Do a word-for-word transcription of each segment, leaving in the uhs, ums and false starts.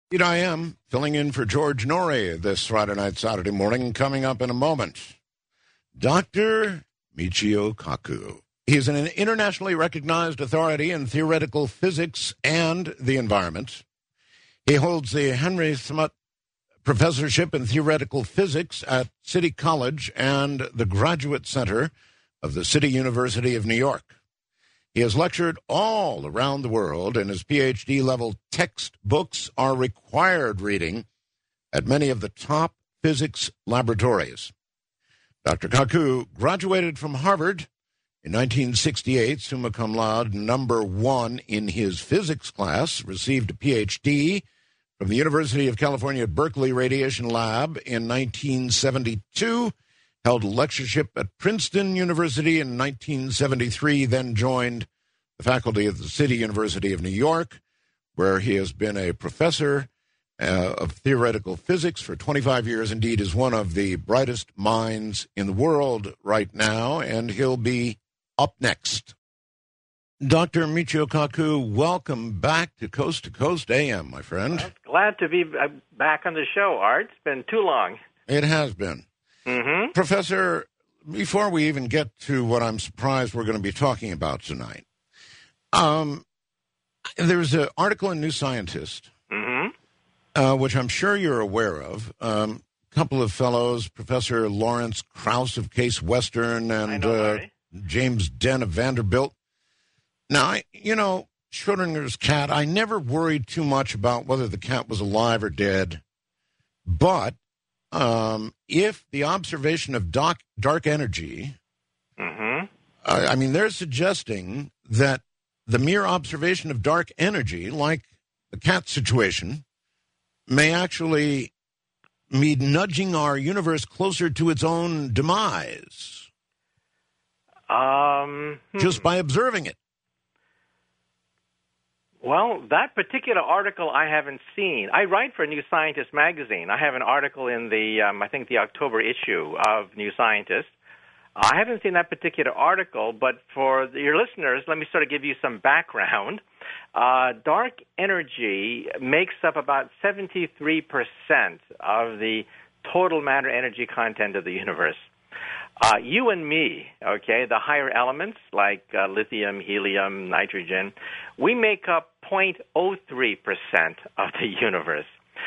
Indeed, I am filling in for George Norrie this Friday night, Saturday morning. Coming up in a moment, Doctor Michio Kaku. He is an internationally recognized authority in theoretical physics and the environment. He holds the Henry Smuts Professorship in Theoretical Physics at City College and the Graduate Center of the City University of New York. He has lectured all around the world, and his P H D-level textbooks are required reading at many of the top physics laboratories. Doctor Kaku graduated from Harvard in nineteen sixty-eight, summa cum laude, number one in his physics class, received a P H D from the University of California at Berkeley Radiation Lab in nineteen seventy-two, held a lectureship at Princeton University in nineteen seventy-three, then joined the faculty of the City University of New York, where he has been a professor uh, of theoretical physics for twenty-five years. Indeed, is one of the brightest minds in the world right now, and he'll be up next. Doctor Michio Kaku, welcome back to Coast to Coast A M, my friend. Well, glad to be back on the show, Art. It's been too long. It has been. Mm-hmm. Professor, before we even get to what I'm surprised we're going to be talking about tonight, um, there's an article in New Scientist, mm-hmm. uh, which I'm sure you're aware of. Um, a couple of fellows, Professor Lawrence Krauss of Case Western and know, uh, James Den of Vanderbilt. Now, I, you know, Schrodinger's cat, I never worried too much about whether the cat was alive or dead. But um, if the observation of dark, dark energy, mm-hmm. uh, I mean, they're suggesting that the mere observation of dark energy, like the cat situation, may actually mean nudging our universe closer to its own demise. Um, hmm. Just by observing it. Well, that particular article I haven't seen. I write for New Scientist magazine. I have an article in the, um, I think, the October issue of New Scientist. I haven't seen that particular article, but for your listeners, let me sort of give you some background. Uh, dark energy makes up about seventy-three percent of the total matter energy content of the universe. Uh, you and me, okay, the higher elements like uh, lithium, helium, nitrogen, we make up zero point zero three percent of the universe.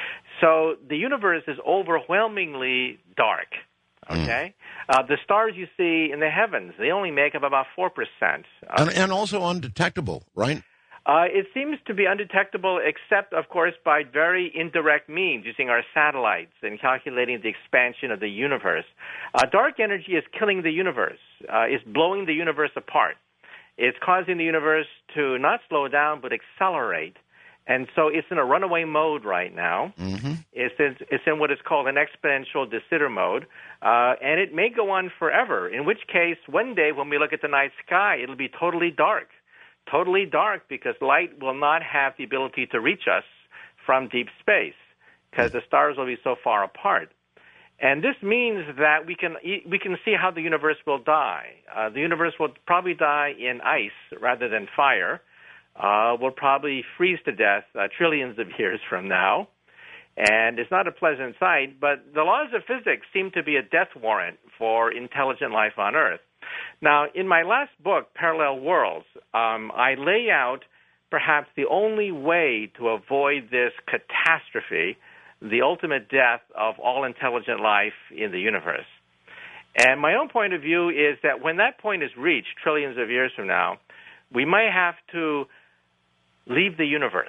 So the universe is overwhelmingly dark, okay? Mm. Uh, the stars you see in the heavens, they only make up about four percent. And, and also undetectable, right? Uh, it seems to be undetectable except, of course, by very indirect means, using our satellites and calculating the expansion of the universe. Uh, dark energy is killing the universe. Uh, it's blowing the universe apart. It's causing the universe to not slow down but accelerate. And so it's in a runaway mode right now. Mm-hmm. It's, in, it's in what is called an exponential de Sitter mode. Uh, and it may go on forever, in which case one day when we look at the night sky, it'll be totally dark. Totally dark because light will not have the ability to reach us from deep space because the stars will be so far apart. And this means that we can we can see how the universe will die. Uh, the universe will probably die in ice rather than fire. Uh, will probably freeze to death uh, trillions of years from now. And it's not a pleasant sight, but the laws of physics seem to be a death warrant for intelligent life on Earth. Now, in my last book, Parallel Worlds, um, I lay out perhaps the only way to avoid this catastrophe, the ultimate death of all intelligent life in the universe. And my own point of view is that when that point is reached, trillions of years from now, we may have to leave the universe.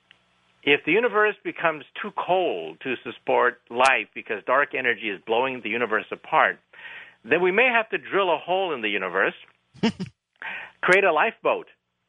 If the universe becomes too cold to support life because dark energy is blowing the universe apart, then we may have to drill a hole in the universe, create a lifeboat,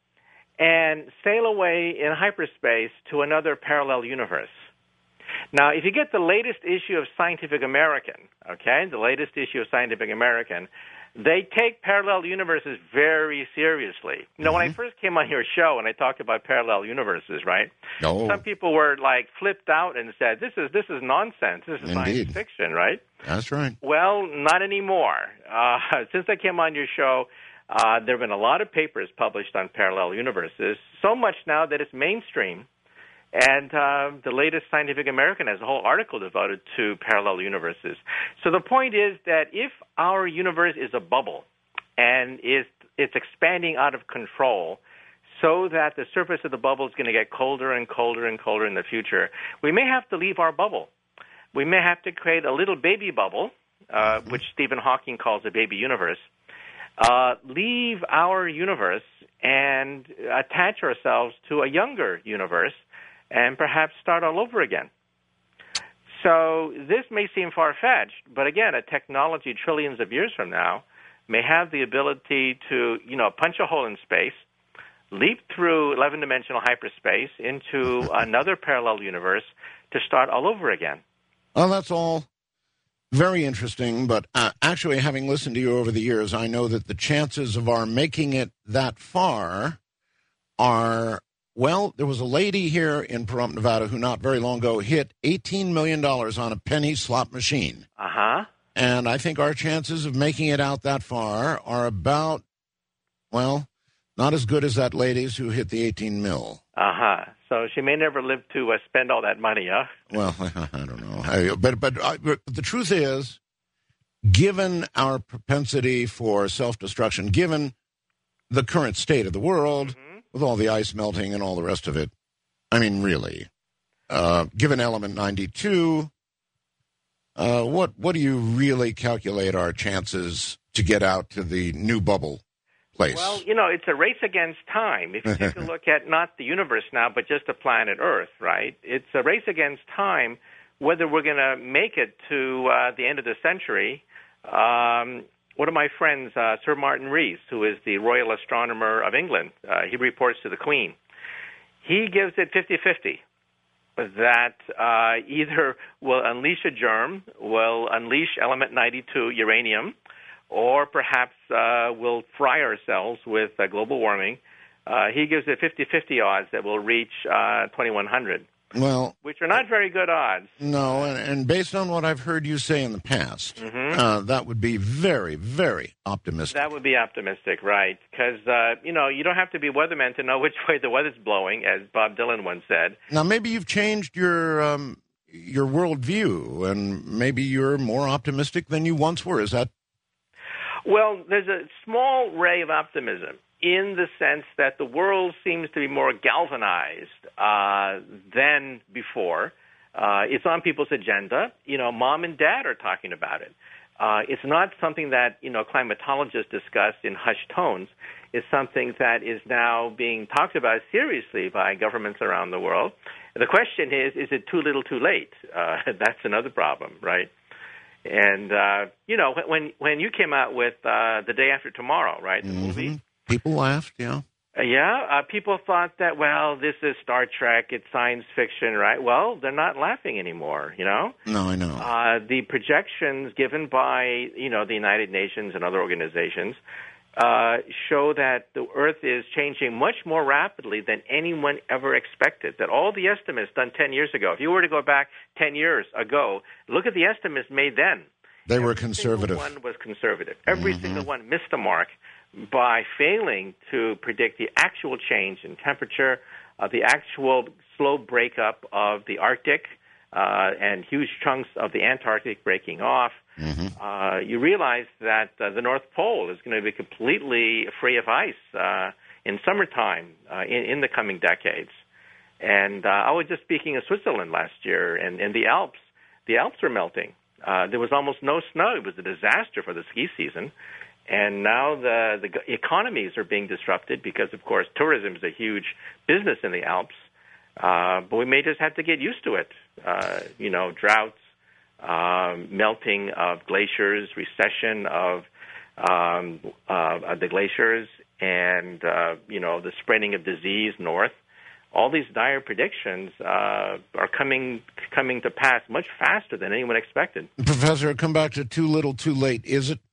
and sail away in hyperspace to another parallel universe. Now, if you get the latest issue of Scientific American, okay, the latest issue of Scientific American, they take parallel universes very seriously. You know, mm-hmm. when I first came on your show and I talked about parallel universes, right? Oh. Some people were like flipped out and said, "This is this is nonsense. This is Indeed. Science fiction, right?" That's right. Well, not anymore. Uh, since I came on your show, uh, there have been a lot of papers published on parallel universes. So much now that it's mainstream. And uh, the latest Scientific American has a whole article devoted to parallel universes. So the point is that if our universe is a bubble and is it's expanding out of control so that the surface of the bubble is going to get colder and colder and colder in the future, we may have to leave our bubble. We may have to create a little baby bubble, uh, which Stephen Hawking calls a baby universe, uh, leave our universe and attach ourselves to a younger universe and perhaps start all over again. So this may seem far-fetched, but again, a technology trillions of years from now may have the ability to, you know, punch a hole in space, leap through eleven-dimensional hyperspace into another parallel universe to start all over again. Well, that's all very interesting, but uh, actually, having listened to you over the years, I know that the chances of our making it that far are, well, there was a lady here in Pahrump, Nevada, who not very long ago hit eighteen million dollars on a penny slot machine. Uh-huh. And I think our chances of making it out that far are about, well, not as good as that lady's who hit the eighteen mil. Uh-huh. So she may never live to uh, spend all that money, huh? Well, I don't know. I, but but, uh, but the truth is, given our propensity for self-destruction, given the current state of the world, mm-hmm. with all the ice melting and all the rest of it, I mean, really, uh, given element ninety-two, uh, what what do you really calculate our chances to get out to the new bubble place? Well, you know, it's a race against time. If you take a look at not the universe now, but just the planet Earth, right? It's a race against time whether we're going to make it to uh, the end of the century. Um, one of my friends, uh, Sir Martin Rees, who is the Royal Astronomer of England, uh, he reports to the Queen. He gives it fifty-fifty, that uh, either will unleash a germ, will unleash element ninety-two, uranium, or perhaps uh, we'll fry ourselves with uh, global warming. Uh, he gives it fifty-fifty odds that we'll reach uh, twenty-one hundred, well, which are not very good odds. No, and, and based on what I've heard you say in the past, mm-hmm. uh, that would be very, very optimistic. That would be optimistic, right? Because, uh, you know, you don't have to be a weatherman to know which way the weather's blowing, as Bob Dylan once said. Now, maybe you've changed your um, your worldview, and maybe you're more optimistic than you once were. Is that? Well, there's a small ray of optimism in the sense that the world seems to be more galvanized uh, than before. Uh, it's on people's agenda. You know, mom and dad are talking about it. Uh, it's not something that, you know, climatologists discuss in hushed tones. It's something that is now being talked about seriously by governments around the world. The question is, is it too little too late? Uh, that's another problem, right? And, uh, you know, when when you came out with uh, The Day After Tomorrow, right, the mm-hmm. movie? People laughed, yeah. Uh, yeah, uh, people thought that, well, this is Star Trek, it's science fiction, right? Well, they're not laughing anymore, you know? No, I know. Uh, the projections given by, you know, the United Nations and other organizations uh, show that the Earth is changing much more rapidly than anyone ever expected, that all the estimates done ten years ago, if you were to go back ten years ago, look at the estimates made then. They Every were conservative. Every single one was conservative. Every mm-hmm. single one missed the mark by failing to predict the actual change in temperature, uh, the actual slow breakup of the Arctic, uh, and huge chunks of the Antarctic breaking off. Mm-hmm. Uh, you realize that uh, the North Pole is going to be completely free of ice uh, in summertime uh, in, in the coming decades. And uh, I was just speaking of Switzerland last year, and, and the Alps. The Alps are melting. Uh, there was almost no snow. It was a disaster for the ski season. And now the, the economies are being disrupted because, of course, tourism is a huge business in the Alps. Uh, but we may just have to get used to it. Uh, you know, droughts, um, melting of glaciers, recession of um, uh, the glaciers, and, uh, you know, the spreading of disease north. All these dire predictions uh, are coming coming to pass much faster than anyone expected. Professor, come back to too little, too late. Is it?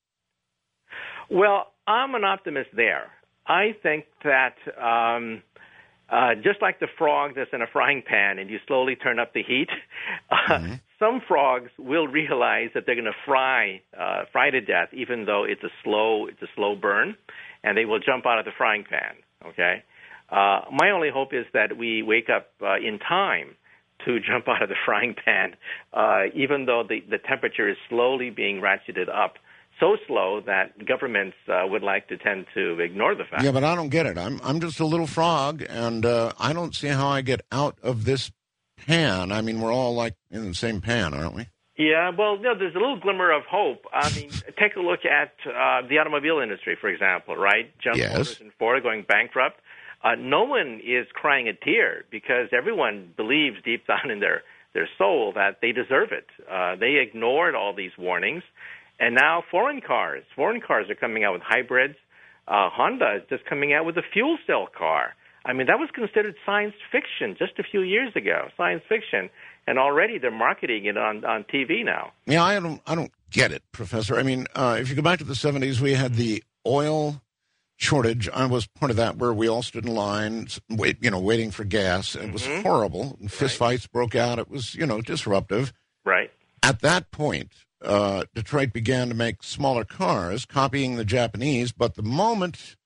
Well, I'm an optimist there. I think that um, uh, just like the frog that's in a frying pan and you slowly turn up the heat, uh, mm-hmm. some frogs will realize that they're going to fry uh, fry to death, even though it's a slow it's a slow burn, and they will jump out of the frying pan. Okay. Uh, my only hope is that we wake up uh, in time to jump out of the frying pan, uh, even though the, the temperature is slowly being ratcheted up, so slow that governments uh, would like to tend to ignore the fact. Yeah, but I don't get it. I'm I'm just a little frog, and uh, I don't see how I get out of this pan. I mean, we're all like in the same pan, aren't we? Yeah, well, no, there's a little glimmer of hope. I mean, take a look at uh, the automobile industry, for example, right? General Yes. Motors and Ford are going bankrupt. Uh, no one is crying a tear because everyone believes deep down in their, their soul that they deserve it. Uh, they ignored all these warnings. And now foreign cars, foreign cars are coming out with hybrids. Uh, Honda is just coming out with a fuel cell car. I mean, that was considered science fiction just a few years ago, science fiction. And already they're marketing it on, on T V now. Yeah, I don't I don't get it, Professor. I mean, uh, if you go back to the seventies, we had the oil shortage. I was part of that where we all stood in line, wait, you know, waiting for gas. It was Mm-hmm. horrible. And fist Right. fights broke out. It was, you know, disruptive. Right. At that point, uh, Detroit began to make smaller cars, copying the Japanese. But the moment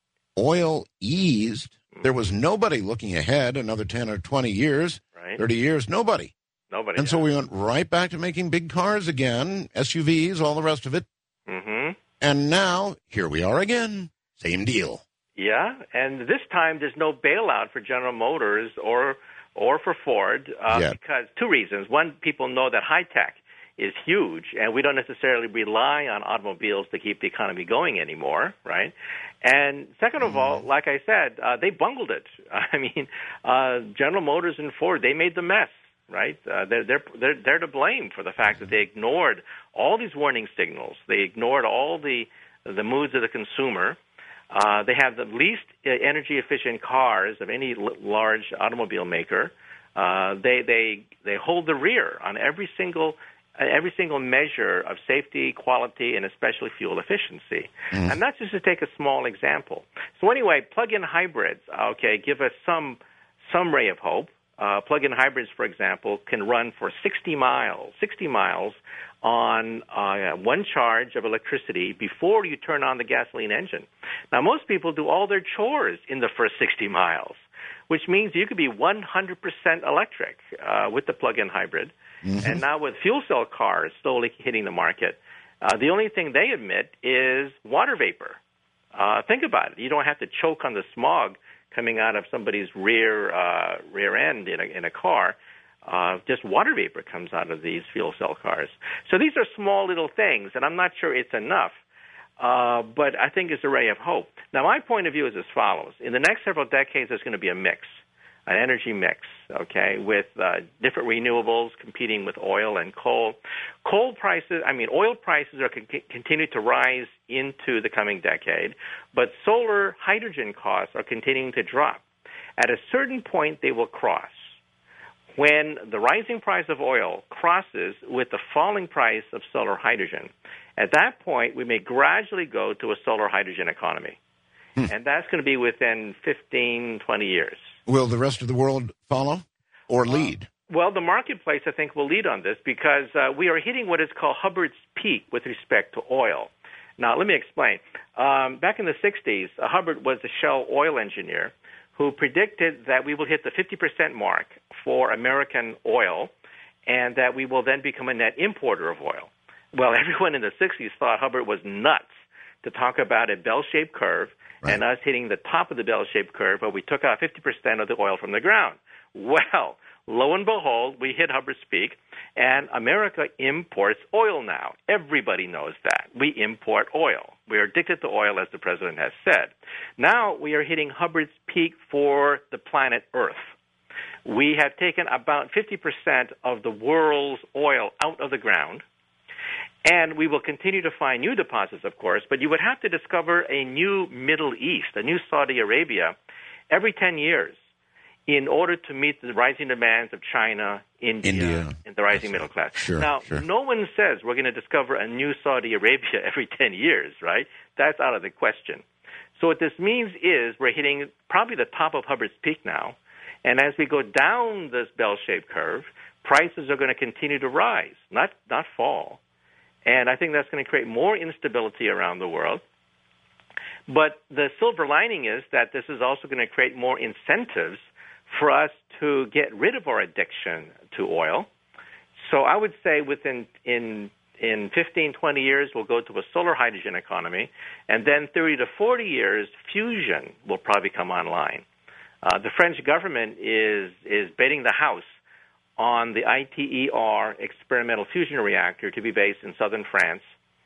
oil eased, there was nobody looking ahead another ten or twenty years, Right. thirty years, nobody. Nobody. And so we went right back to making big cars again, S U Vs, all the rest of it. Mm-hmm. And now, here we are again. Same deal. Yeah, and this time there's no bailout for General Motors or or for Ford uh, Yeah. because two reasons. One, people know that high tech is huge, and we don't necessarily rely on automobiles to keep the economy going anymore, right? And second of all, like I said, uh, they bungled it. I mean, uh, General Motors and Ford, they made the mess, right? Uh, they're, they're, they're, they're to blame for the fact that they ignored all these warning signals. They ignored all the, the moods of the consumer. Uh, they have the least uh, energy-efficient cars of any l- large automobile maker. Uh, they, they, they hold the rear on every single every single measure of safety, quality, and especially fuel efficiency. Mm. And that's just to take a small example. So anyway, plug-in hybrids, okay, give us some some ray of hope. Uh, plug-in hybrids, for example, can run for sixty miles, sixty miles on uh, one charge of electricity before you turn on the gasoline engine. Now, most people do all their chores in the first sixty miles, which means you could be one hundred percent electric uh, with the plug-in hybrid. Mm-hmm. And now with fuel cell cars slowly hitting the market, uh, the only thing they emit is water vapor. Uh, think about it. You don't have to choke on the smog coming out of somebody's rear uh, rear end in a, in a car. Uh, just water vapor comes out of these fuel cell cars. So these are small little things, and I'm not sure it's enough, uh, but I think it's a ray of hope. Now, my point of view is as follows. In the next several decades, there's going to be a mix, an energy mix, okay, with uh, different renewables competing with oil and coal. Coal prices, I mean, oil prices are con- continue to rise into the coming decade, but solar hydrogen costs are continuing to drop. At a certain point, they will cross. When the rising price of oil crosses with the falling price of solar hydrogen, at that point, we may gradually go to a solar hydrogen economy. Hmm. And that's going to be within fifteen, twenty years. Will the rest of the world follow or lead? Uh, well, the marketplace, I think, will lead on this because uh, we are hitting what is called Hubbard's peak with respect to oil. Now, let me explain. Um, back in the sixties, uh, Hubbard was a Shell oil engineer who predicted that we will hit the fifty percent mark for American oil and that we will then become a net importer of oil. Well, everyone in the sixties thought Hubbard was nuts to talk about a bell-shaped curve right. and us hitting the top of the bell-shaped curve, but we took out fifty percent of the oil from the ground. Well, lo and behold, we hit Hubbard's peak, and America imports oil now. Everybody knows that. We import oil. We are addicted to oil, as the president has said. Now we are hitting Hubbard's peak for the planet Earth. We have taken about fifty percent of the world's oil out of the ground, and we will continue to find new deposits, of course, but you would have to discover a new Middle East, a new Saudi Arabia, every ten years in order to meet the rising demands of China, India, India. and the rising middle class. Sure, now, sure. no one says we're going to discover a new Saudi Arabia every ten years, right? That's out of the question. So what this means is we're hitting probably the top of Hubbard's peak now, and as we go down this bell-shaped curve, prices are going to continue to rise, not not fall. And I think that's going to create more instability around the world. But the silver lining is that this is also going to create more incentives for us to get rid of our addiction to oil. So I would say within in in fifteen, twenty years, we'll go to a solar hydrogen economy, and then thirty to forty years, fusion will probably come online. Uh, the French government is is betting the house on the I T E R experimental fusion reactor to be based in southern France.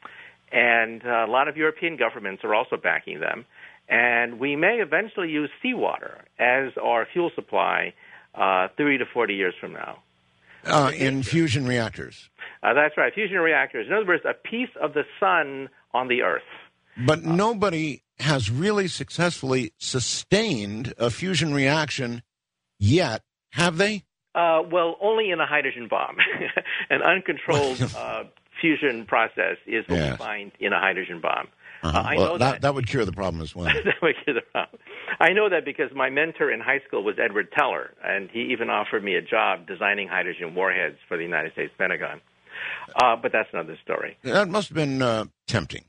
And uh, a lot of European governments are also backing them. And we may eventually use seawater as our fuel supply uh, thirty to forty years from now. Uh, in fusion reactors. Uh, that's right, fusion reactors. In other words, a piece of the sun on the Earth. But uh, nobody has really successfully sustained a fusion reaction yet, have they? Uh, well, only in a hydrogen bomb. An uncontrolled uh, fusion process is what yes. we find in a hydrogen bomb. Uh-huh. Uh, I well, know that, that, that would cure the problem as well. that would cure the problem. I know that because my mentor in high school was Edward Teller, and he even offered me a job designing hydrogen warheads for the United States Pentagon. Uh, but that's another story. That must have been uh, tempting.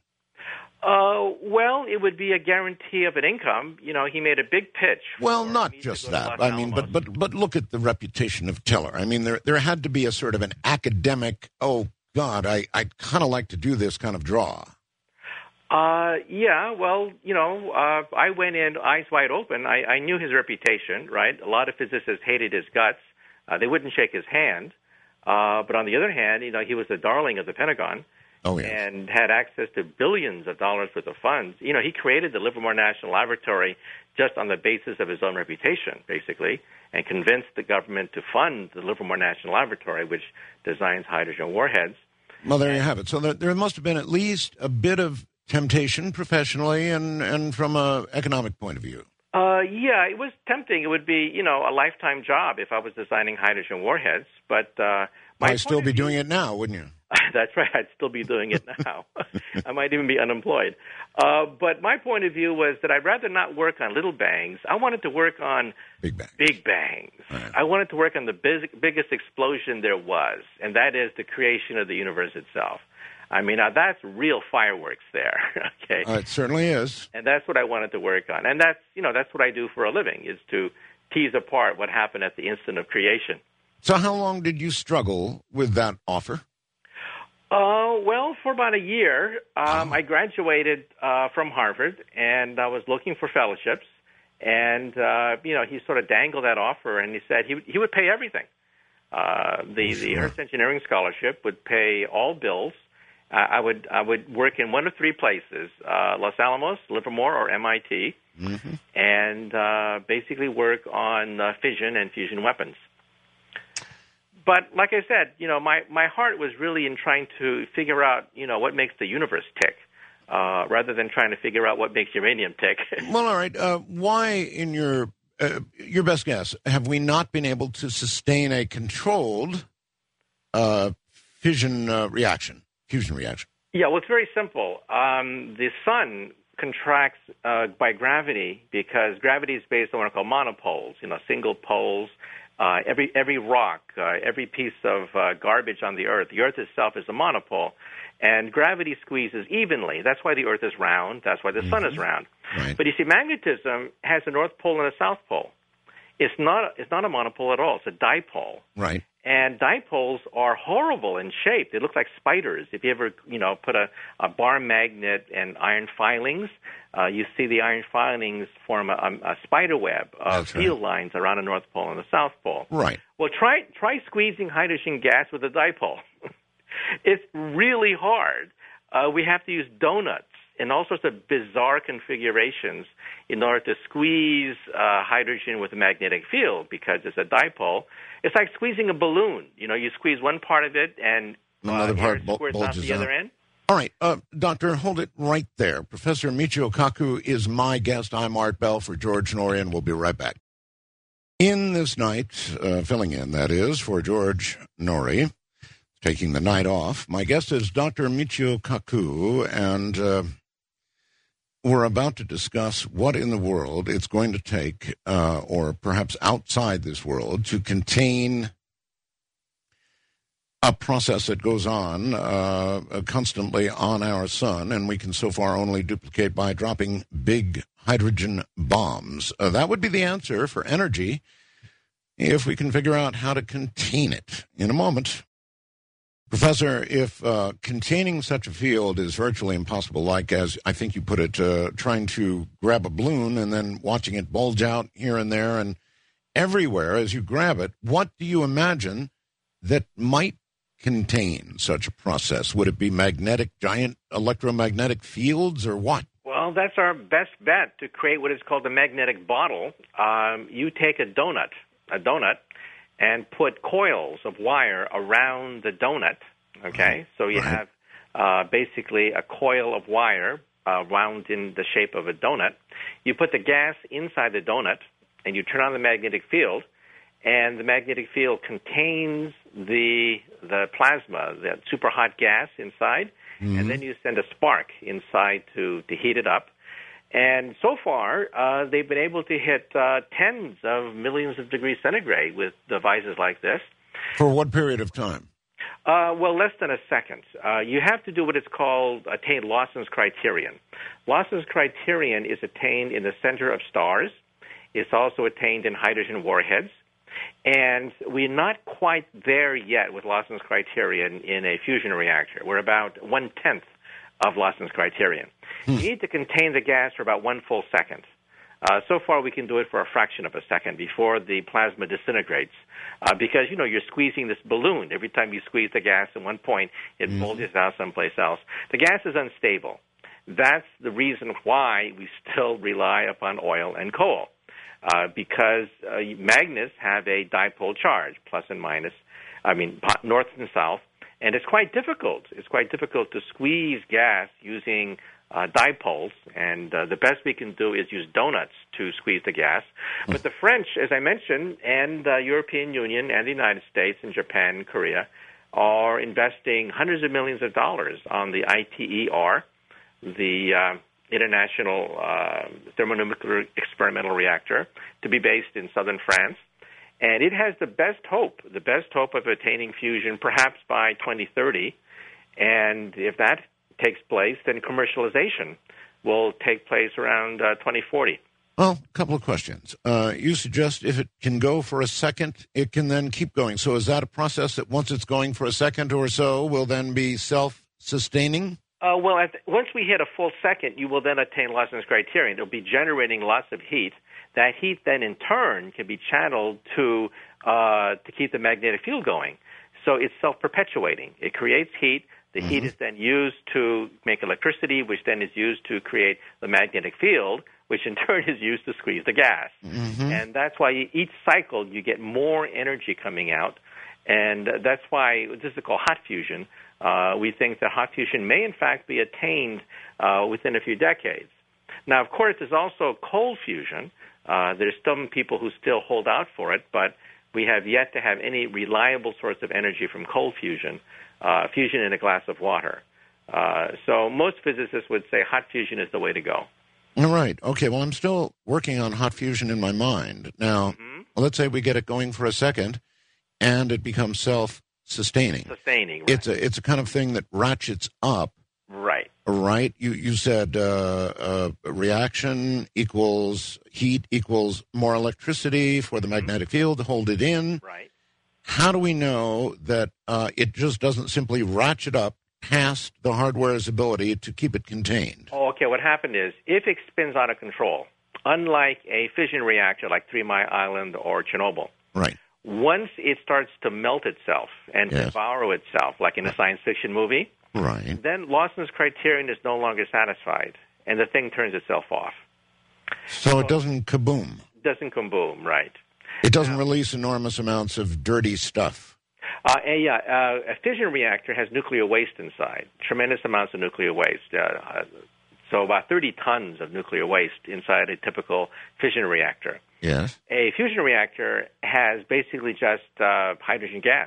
Uh, well, it would be a guarantee of an income. You know, he made a big pitch. Well, not just that. I mean, but, but but look at the reputation of Teller. I mean, there there had to be a sort of an academic, oh, God, I, I'd kind of like to do this kind of draw. Uh, yeah, well, you know, uh, I went in eyes wide open. I, I knew his reputation, right? A lot of physicists hated his guts. Uh, they wouldn't shake his hand. Uh, but on the other hand, you know, he was the darling of the Pentagon. Oh, yes. And had access to billions of dollars worth of funds. You know, he created the Livermore National Laboratory just on the basis of his own reputation, basically, and convinced the government to fund the Livermore National Laboratory, which designs hydrogen warheads. Well, there you have it. So there, there must have been at least a bit of temptation professionally and, and from an economic point of view. Uh, yeah, it was tempting. It would be, you know, a lifetime job if I was designing hydrogen warheads. But uh, my I'd still be view, doing it now, wouldn't you? That's right. I'd still be doing it now. I might even be unemployed. Uh, but my point of view was that I'd rather not work on little bangs. I wanted to work on big bangs. Big bangs. Right. I wanted to work on the biz- biggest explosion there was, and that is the creation of the universe itself. I mean, now that's real fireworks there. Okay, uh, it certainly is, and that's what I wanted to work on. And that's you know that's what I do for a living, is to tease apart what happened at the instant of creation. So how long did you struggle with that offer? Uh, well, for about a year. Um, I graduated uh, from Harvard, and I was looking for fellowships. And, uh, you know, he sort of dangled that offer, and he said he, he would pay everything. Uh, the, the Earth Engineering Scholarship would pay all bills. Uh, I would I would work in one of three places, uh, Los Alamos, Livermore, or M I T, mm-hmm. and uh, basically work on uh, fission and fusion weapons. But like I said, you know, my, my heart was really in trying to figure out, you know, what makes the universe tick, uh, rather than trying to figure out what makes uranium tick. Well, all right. Uh, why, in your uh, your best guess, have we not been able to sustain a controlled uh, fission uh, reaction, fusion reaction? Yeah, well, it's very simple. Um, the sun contracts uh, by gravity because gravity is based on what are called monopoles, you know, single poles. Uh, every every rock, uh, every piece of uh, garbage on the Earth, the Earth itself is a monopole, and gravity squeezes evenly. That's why the Earth is round. That's why the mm-hmm. sun is round. Right. But you see, magnetism has a north pole and a south pole. It's not it's not a monopole at all. It's a dipole. Right. And dipoles are horrible in shape. They look like spiders. If you ever, you know, put a, a bar magnet and iron filings, uh, you see the iron filings form a, a spider web of That's right. field lines around the North Pole and the South Pole. Right. Well, try try squeezing hydrogen gas with a dipole. It's really hard. Uh, we have to use donuts and all sorts of bizarre configurations in order to squeeze uh, hydrogen with a magnetic field because it's a dipole. It's like squeezing a balloon. You know, you squeeze one part of it and another uh, part bul- squirts out bulges the out. other end. All right, uh, Doctor, hold it right there. Professor Michio Kaku is my guest. I'm Art Bell for George Noory, and we'll be right back. In this night, uh, filling in, that is, for George Noory, taking the night off, my guest is Doctor Michio Kaku, and uh, we're about to discuss what in the world it's going to take, uh, or perhaps outside this world, to contain a process that goes on uh, constantly on our sun, and we can so far only duplicate by dropping big hydrogen bombs. Uh, that would be the answer for energy if we can figure out how to contain it. In a moment, Professor, if uh, containing such a field is virtually impossible, like, as I think you put it, uh, trying to grab a balloon and then watching it bulge out here and there and everywhere as you grab it, what do you imagine that might contain such a process? Would it be magnetic, giant electromagnetic fields, or what? Well, that's our best bet to create what is called a magnetic bottle. Um, you take a donut, a donut, and put coils of wire around the donut, okay? So you right. have uh, basically a coil of wire uh, wound in the shape of a donut. You put the gas inside the donut, and you turn on the magnetic field, and the magnetic field contains the the plasma, that super hot gas inside, mm-hmm. and then you send a spark inside to, to heat it up. And so far, uh, they've been able to hit uh, tens of millions of degrees centigrade with devices like this. For what period of time? Uh, well, less than a second. Uh, you have to do what is called attain Lawson's criterion. Lawson's criterion is attained in the center of stars. It's also attained in hydrogen warheads. And we're not quite there yet with Lawson's criterion in a fusion reactor. We're about one-tenth of Lawson's criterion. Hmm. You need to contain the gas for about one full second. Uh, so far, we can do it for a fraction of a second before the plasma disintegrates uh, because, you know, you're squeezing this balloon. Every time you squeeze the gas at one point, it mm. bulges out someplace else. The gas is unstable. That's the reason why we still rely upon oil and coal. Uh, because uh, magnets have a dipole charge, plus and minus, I mean, north and south, and it's quite difficult. It's quite difficult to squeeze gas using uh, dipoles, and uh, the best we can do is use donuts to squeeze the gas. But the French, as I mentioned, and the European Union and the United States and Japan and Korea are investing hundreds of millions of dollars on the I T E R, the uh, International uh, Thermonuclear Experimental Reactor, to be based in southern France. And it has the best hope, the best hope of attaining fusion perhaps by twenty thirty. And if that takes place, then commercialization will take place around uh, twenty forty. Well, a couple of questions. Uh, you suggest if it can go for a second, it can then keep going. So is that a process that once it's going for a second or so will then be self-sustaining? Uh, well, at the, once we hit a full second, you will then attain Lawson's criterion. It'll be generating lots of heat. That heat then, in turn, can be channeled to uh, to keep the magnetic field going. So it's self-perpetuating. It creates heat. The mm-hmm. heat is then used to make electricity, which then is used to create the magnetic field, which in turn is used to squeeze the gas. Mm-hmm. And that's why each cycle you get more energy coming out. And that's why this is called hot fusion. Uh, we think that hot fusion may, in fact, be attained uh, within a few decades. Now, of course, there's also cold fusion. Uh, there's some people who still hold out for it, but we have yet to have any reliable source of energy from cold fusion, uh, fusion in a glass of water. Uh, so most physicists would say hot fusion is the way to go. All right. Okay, well, I'm still working on hot fusion in my mind. Now, mm-hmm. well, let's say we get it going for a second, and it becomes self-sustaining. Sustaining, right. It's a, it's a kind of thing that ratchets up. Right. Right. You you said uh, uh, reaction equals heat equals more electricity for the magnetic mm-hmm. field to hold it in. Right. How do we know that uh, it just doesn't simply ratchet up past the hardware's ability to keep it contained? Oh, okay. What happened is if it spins out of control, unlike a fission reactor like Three Mile Island or Chernobyl, right. once it starts to melt itself and yes. devour itself, like in a science fiction movie, right. then Lawson's criterion is no longer satisfied, and the thing turns itself off. So, so it doesn't kaboom. Doesn't kaboom, right. It doesn't uh, release enormous amounts of dirty stuff. Uh, and yeah, uh, a fission reactor has nuclear waste inside, tremendous amounts of nuclear waste. Uh, so about thirty tons of nuclear waste inside a typical fission reactor. Yes. A fusion reactor has basically just uh, hydrogen gas.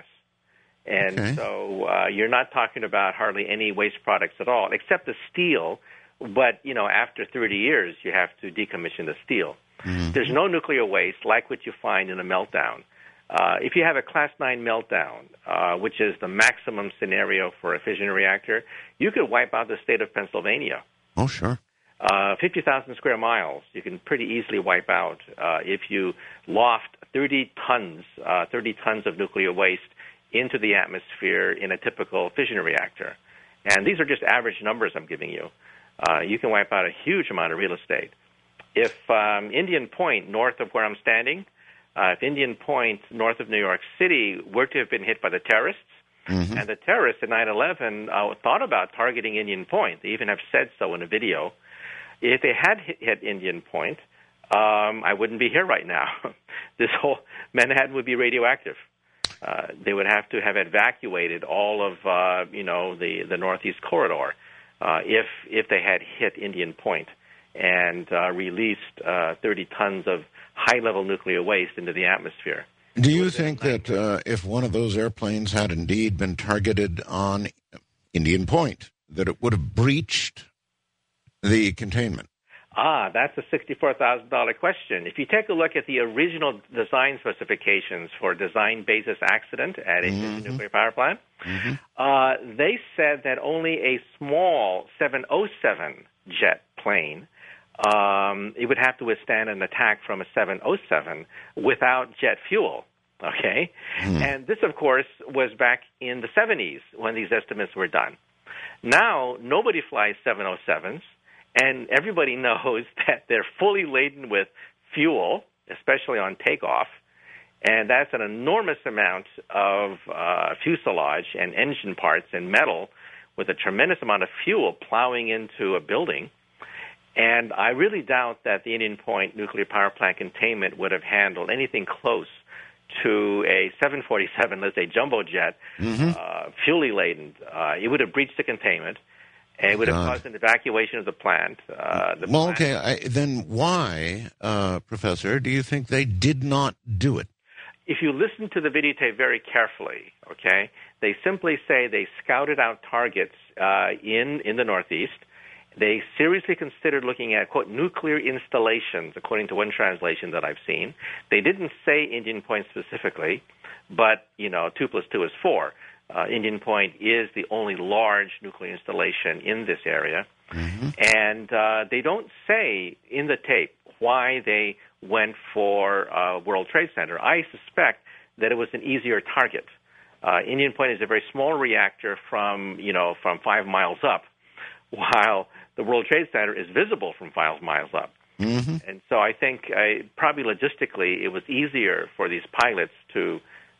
And okay. so uh, you're not talking about hardly any waste products at all, except the steel. But, you know, after thirty years, you have to decommission the steel. Mm-hmm. There's no nuclear waste like what you find in a meltdown. Uh, if you have a Class nine meltdown, uh, which is the maximum scenario for a fission reactor, you could wipe out the state of Pennsylvania. Oh, sure. Uh, fifty thousand square miles, you can pretty easily wipe out uh, if you loft thirty tons, uh, thirty tons of nuclear waste into the atmosphere in a typical fission reactor. And these are just average numbers I'm giving you. Uh, you can wipe out a huge amount of real estate. If um, Indian Point, north of where I'm standing, uh, if Indian Point, north of New York City, were to have been hit by the terrorists, mm-hmm. and the terrorists in nine eleven uh, thought about targeting Indian Point, they even have said so in a video, if they had hit, hit Indian Point, um, I wouldn't be here right now. This whole Manhattan would be radioactive. Uh, they would have to have evacuated all of, uh, you know, the, the Northeast Corridor uh, if if they had hit Indian Point and uh, released uh, thirty tons of high-level nuclear waste into the atmosphere. Do you think that uh, if one of those airplanes had indeed been targeted on Indian Point, that it would have breached the containment? Ah, that's a sixty-four thousand dollars question. If you take a look at the original design specifications for design basis accident at a mm-hmm. nuclear power plant, mm-hmm. uh, they said that only a small seven oh seven jet plane, um, it would have to withstand an attack from a seven oh seven without jet fuel. Okay? Mm. And this, of course, was back in the seventies when these estimates were done. Now, nobody flies seven oh sevens. And everybody knows that they're fully laden with fuel, especially on takeoff, and that's an enormous amount of uh, fuselage and engine parts and metal with a tremendous amount of fuel plowing into a building. And I really doubt that the Indian Point nuclear power plant containment would have handled anything close to a seven forty-seven, let's say jumbo jet, mm-hmm. uh, fuelly laden. Uh, it would have breached the containment. And it would have caused an evacuation of the plant. Uh, the well, plant. okay. I, then why, uh, Professor, do you think they did not do it? If you listen to the videotape very carefully, okay, they simply say they scouted out targets uh, in, in the Northeast. They seriously considered looking at, quote, nuclear installations, according to one translation that I've seen. They didn't say Indian Point specifically, but, you know, two plus two is four. Uh, Indian Point is the only large nuclear installation in this area. Mm-hmm. And uh, they don't say in the tape why they went for uh, World Trade Center. I suspect that it was an easier target. Uh, Indian Point is a very small reactor from, you know, from five miles up, while the World Trade Center is visible from five miles up. Mm-hmm. And so I think uh, probably logistically it was easier for these pilots to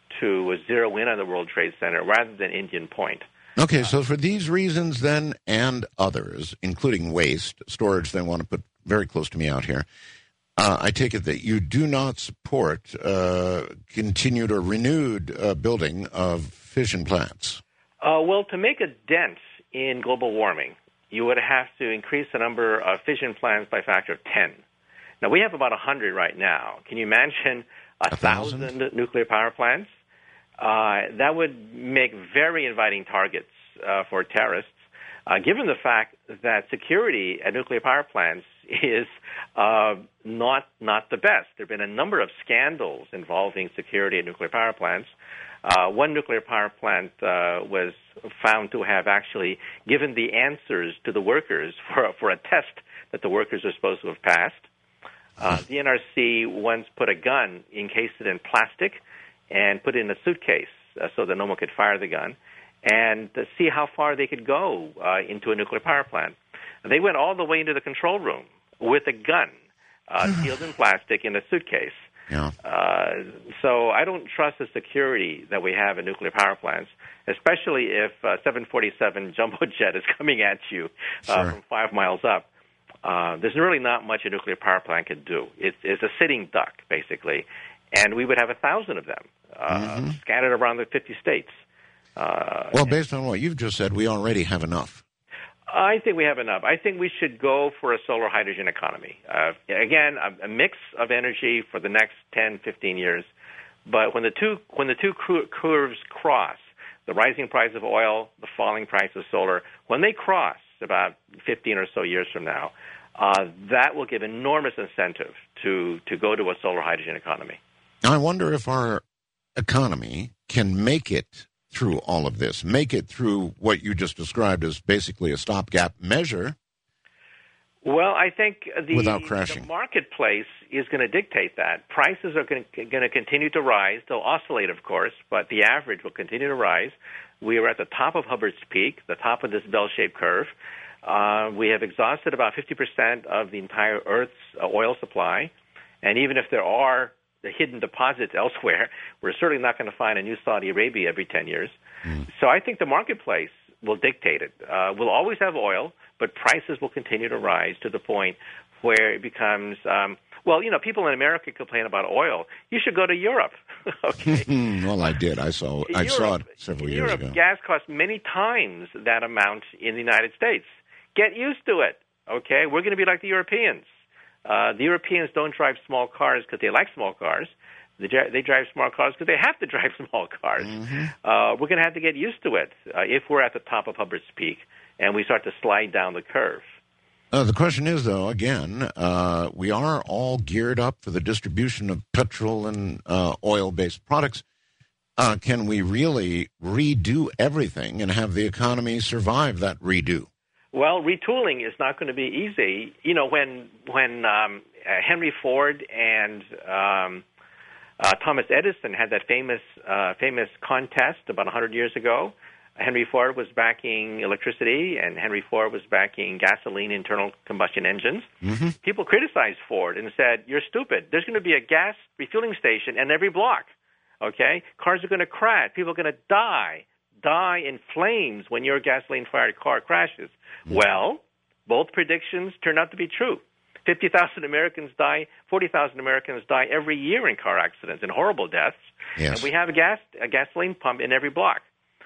to zero in on the World Trade Center rather than Indian Point. Okay, so for these reasons then, and others, including waste, storage they want to put very close to me out here, uh, I take it that you do not support uh, continued or renewed uh, building of fission plants. Uh, well, to make a dent in global warming, you would have to increase the number of fission plants by a factor of ten. Now, we have about one hundred right now. Can you imagine a, a thousand? thousand nuclear power plants? Uh, that would make very inviting targets uh, for terrorists, uh, given the fact that security at nuclear power plants is uh, not not the best. There have been a number of scandals involving security at nuclear power plants. Uh, one nuclear power plant uh, was found to have actually given the answers to the workers for, for a test that the workers are supposed to have passed. Uh, the N R C once put a gun, encased it in plastic, and put it in a suitcase uh, so that no one could fire the gun, and to see how far they could go uh, into a nuclear power plant. They went all the way into the control room with a gun, uh, sealed in plastic in a suitcase. Yeah. Uh, so I don't trust the security that we have in nuclear power plants, especially if uh, seven forty-seven jumbo jet is coming at you uh, sure. from five miles up. Uh, there's really not much a nuclear power plant can do. It's, it's a sitting duck, basically. And we would have a thousand of them uh, mm-hmm. scattered around the fifty states. Uh, well, based on what you've just said, we already have enough. I think we have enough. I think we should go for a solar hydrogen economy. Uh, again, a, a mix of energy for the next ten, fifteen years. But when the two when the two curves cross, the rising price of oil, the falling price of solar, when they cross about fifteen or so years from now, uh, that will give enormous incentive to, to go to a solar hydrogen economy. I wonder if our economy can make it through all of this, make it through what you just described as basically a stopgap measure? Well, I think the, without crashing. the marketplace is going to dictate that. Prices are going to, going to continue to rise. They'll oscillate, of course, but the average will continue to rise. We are at the top of Hubbard's Peak, the top of this bell-shaped curve. Uh, we have exhausted about fifty percent of the entire Earth's uh, oil supply. And even if there are the hidden deposits elsewhere, we're certainly not going to find a new Saudi Arabia every ten years. Mm. So I think the marketplace will dictate it. Uh, we'll always have oil, but prices will continue to rise to the point where it becomes, um, well, you know, people in America complain about oil. You should go to Europe. Okay. Well, I did. I saw I Europe, saw it several years Europe, ago. Gas costs many times that amount in the United States. Get used to it, okay? We're going to be like the Europeans. Uh, the Europeans don't drive small cars because they like small cars. They, they drive small cars because they have to drive small cars. Mm-hmm. Uh, we're going to have to get used to it uh, if we're at the top of Hubbard's Peak and we start to slide down the curve. Uh, the question is, though, again, uh, we are all geared up for the distribution of petrol and uh, oil-based products. Uh, can we really redo everything and have the economy survive that redo? Well, retooling is not going to be easy. You know, when when um, Henry Ford and um, uh, Thomas Edison had that famous uh, famous contest about one hundred years ago, Henry Ford was backing electricity, and Henry Ford was backing gasoline internal combustion engines. Mm-hmm. People criticized Ford and said, "You're stupid. There's going to be a gas refueling station in every block. Okay, cars are going to crash. People are going to die." die in flames when your gasoline-fired car crashes. Mm-hmm. Well, both predictions turn out to be true. fifty thousand Americans die, forty thousand Americans die every year in car accidents and horrible deaths. Yes. And we have a, gas, a gasoline pump in every block.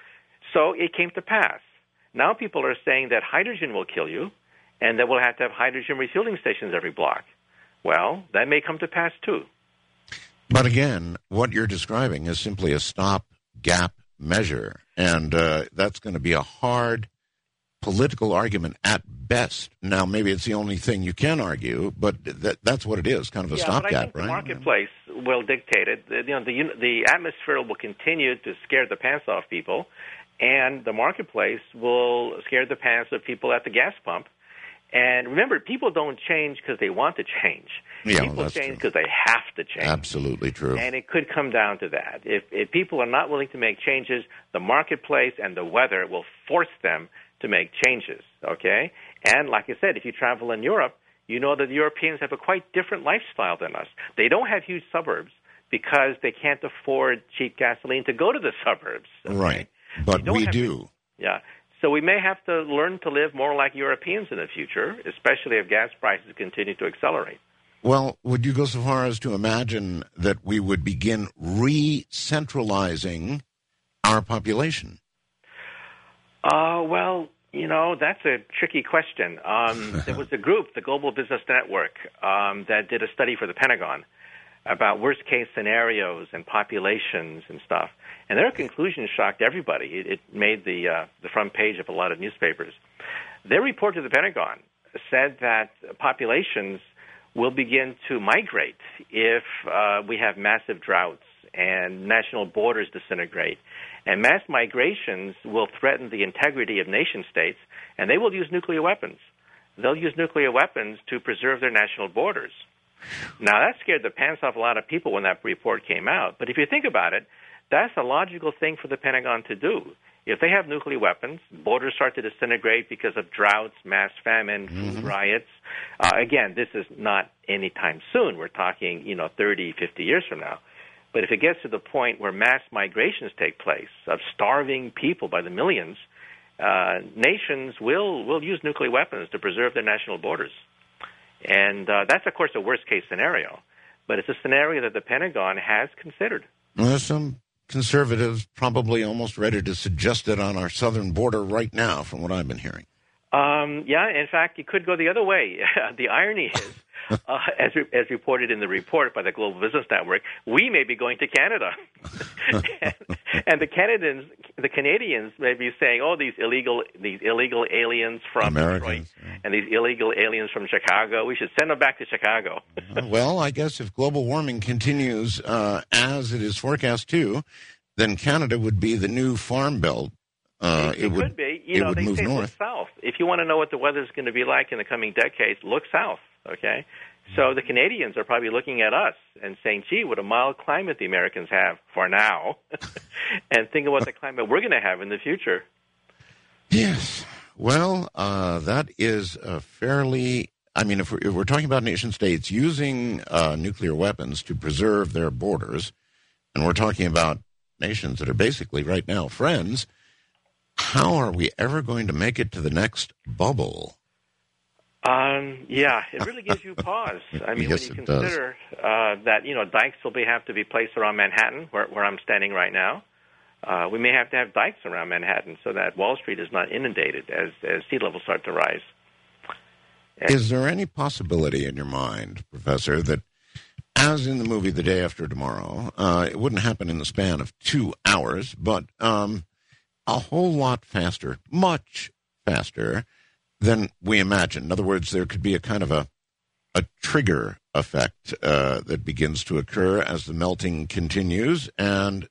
So it came to pass. Now people are saying that hydrogen will kill you and that we'll have to have hydrogen refueling stations every block. Well, that may come to pass too. But again, what you're describing is simply a stop-gap measure, and uh, that's going to be a hard political argument at best. Now, maybe it's the only thing you can argue, but that, that's what it is, kind of a yeah, stopgap, but I think right? The marketplace will dictate it. The, you know, the, the atmosphere will continue to scare the pants off people, and the marketplace will scare the pants of people at the gas pump. And remember, people don't change because they want to change. Yeah, people that's change true. because they have to change. Absolutely true. And it could come down to that. If, if people are not willing to make changes, the marketplace and the weather will force them to make changes, okay? And like I said, if you travel in Europe, you know that the Europeans have a quite different lifestyle than us. They don't have huge suburbs because they can't afford cheap gasoline to go to the suburbs. Okay? Right, but we do. To, yeah. So we may have to learn to live more like Europeans in the future, especially if gas prices continue to accelerate. Well, would you go so far as to imagine that we would begin re-centralizing our population? Uh, well, you know, that's a tricky question. Um, there was a group, the Global Business Network, um, that did a study for the Pentagon about worst-case scenarios and populations and stuff. And their conclusion shocked everybody. It, it made the uh, the front page of a lot of newspapers. Their report to the Pentagon said that populations will begin to migrate if uh, we have massive droughts and national borders disintegrate. And mass migrations will threaten the integrity of nation-states, and they will use nuclear weapons. They'll use nuclear weapons to preserve their national borders. Now, that scared the pants off a lot of people when that report came out. But if you think about it, that's a logical thing for the Pentagon to do. If they have nuclear weapons, borders start to disintegrate because of droughts, mass famine, food mm-hmm. riots. Uh, again, this is not anytime soon. We're talking, you know, thirty, fifty years from now. But if it gets to the point where mass migrations take place of starving people by the millions, uh, nations will, will use nuclear weapons to preserve their national borders. And uh, that's, of course, a worst-case scenario. But it's a scenario that the Pentagon has considered. Well, there's some conservatives probably almost ready to suggest it on our southern border right now, from what I've been hearing. Um, yeah, in fact, it could go the other way. The irony is, uh, as, re- as reported in the report by the Global Business Network, we may be going to Canada. and, and the Canadians, the Canadians may be saying, "Oh, these illegal these illegal aliens from Americans, Detroit yeah. and these illegal aliens from Chicago. We should send them back to Chicago." Uh, well, I guess if global warming continues uh, as it is forecast to, then Canada would be the new farm belt. Uh, it, it, would could be. You it know, would they move say north. look south. If you want to know what the weather's going to be like in the coming decades, look south. Okay. So the Canadians are probably looking at us and saying, "Gee, what a mild climate the Americans have for now," and think about the climate we're going to have in the future. Yes. Well, uh, that is a fairly. I mean, if we're, if we're talking about nation states using uh, nuclear weapons to preserve their borders, and we're talking about nations that are basically right now friends, how are we ever going to make it to the next bubble? Um, yeah, it really gives you pause. I mean, Yes, when you it does. consider uh, that, you know, dikes will be, have to be placed around Manhattan, where, where I'm standing right now. Uh, we may have to have dikes around Manhattan so that Wall Street is not inundated as, as sea levels start to rise. And Is there any possibility in your mind, Professor, that as in the movie The Day After Tomorrow, uh, it wouldn't happen in the span of two hours, but um, a whole lot faster, much faster than we imagine? In other words, there could be a kind of a a trigger effect uh, that begins to occur as the melting continues, and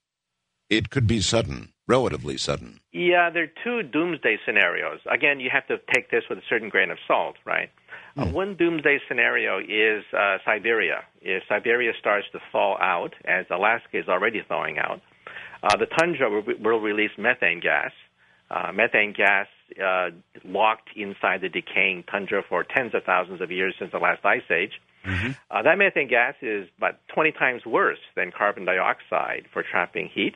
it could be sudden, relatively sudden. Yeah, there are two doomsday scenarios. Again, you have to take this with a certain grain of salt, right? Mm. Uh, one doomsday scenario is uh, Siberia. If Siberia starts to thaw out, as Alaska is already thawing out, uh, the tundra will, will release methane gas. Uh, methane gas uh, locked inside the decaying tundra for tens of thousands of years since the last ice age. Mm-hmm. Uh, that methane gas is about twenty times worse than carbon dioxide for trapping heat.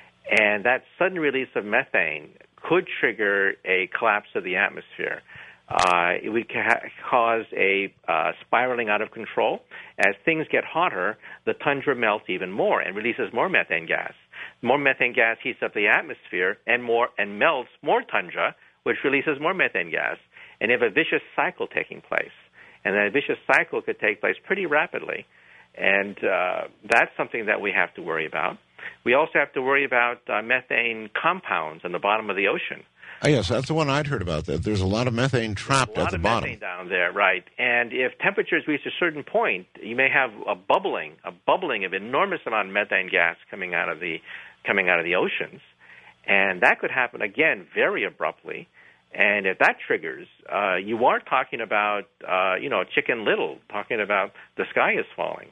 And that sudden release of methane could trigger a collapse of the atmosphere. Uh, it would ca- cause a uh, spiraling out of control. As things get hotter, the tundra melts even more and releases more methane gas. More methane gas heats up the atmosphere and more and melts more tundra, which releases more methane gas. And you have a vicious cycle taking place. And that vicious cycle could take place pretty rapidly. And uh, that's something that we have to worry about. We also have to worry about uh, methane compounds in the bottom of the ocean. Oh, yes, that's the one I'd heard about. That there's a lot of methane trapped a lot at the of bottom. methane down there, right? And if temperatures reach a certain point, you may have a bubbling, a bubbling of enormous amount of methane gas coming out of the coming out of the oceans, and that could happen again very abruptly. And if that triggers, uh, you are talking about uh, you know Chicken Little, talking about the sky is falling.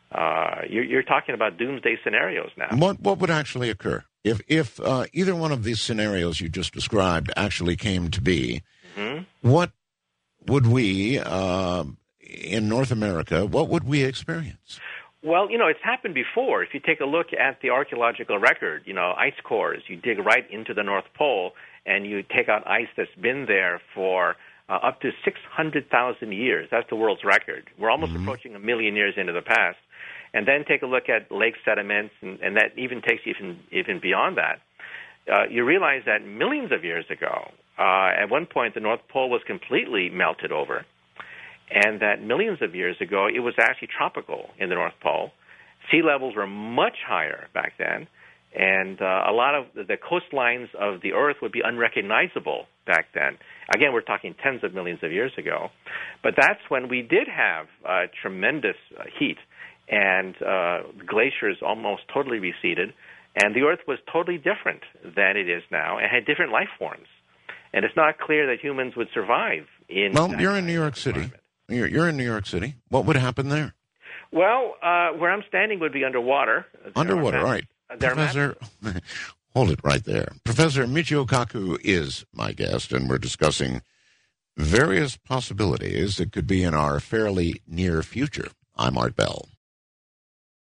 Uh, you're, you're talking about doomsday scenarios now. What what would actually occur if if uh, either one of these scenarios you just described actually came to be? Mm-hmm. What would we uh, in North America? What would we experience? Well, you know, it's happened before. If you take a look at the archaeological record, you know, ice cores, you dig right into the North Pole and you take out ice that's been there for uh, up to six hundred thousand years. That's the world's record. We're almost mm-hmm. approaching a million years into the past. And then take a look at lake sediments, and, and that even takes even even beyond that. Uh, you realize that millions of years ago, uh, at one point, the North Pole was completely melted over, and that millions of years ago, it was actually tropical in the North Pole. Sea levels were much higher back then, and uh, a lot of the coastlines of the Earth would be unrecognizable back then. Again, we're talking tens of millions of years ago. But that's when we did have uh, tremendous uh, heat, and uh, glaciers almost totally receded, and the Earth was totally different than it is now and had different life forms. And it's not clear that humans would survive in Well, that you're in New kind of York City. environment. You're, you're in New York City. What would happen there? Well, uh, where I'm standing would be underwater. There Underwater, are all massive- right. there are Professor, hold it right there. Professor Michio Kaku is my guest, and we're discussing various possibilities that could be in our fairly near future. I'm Art Bell.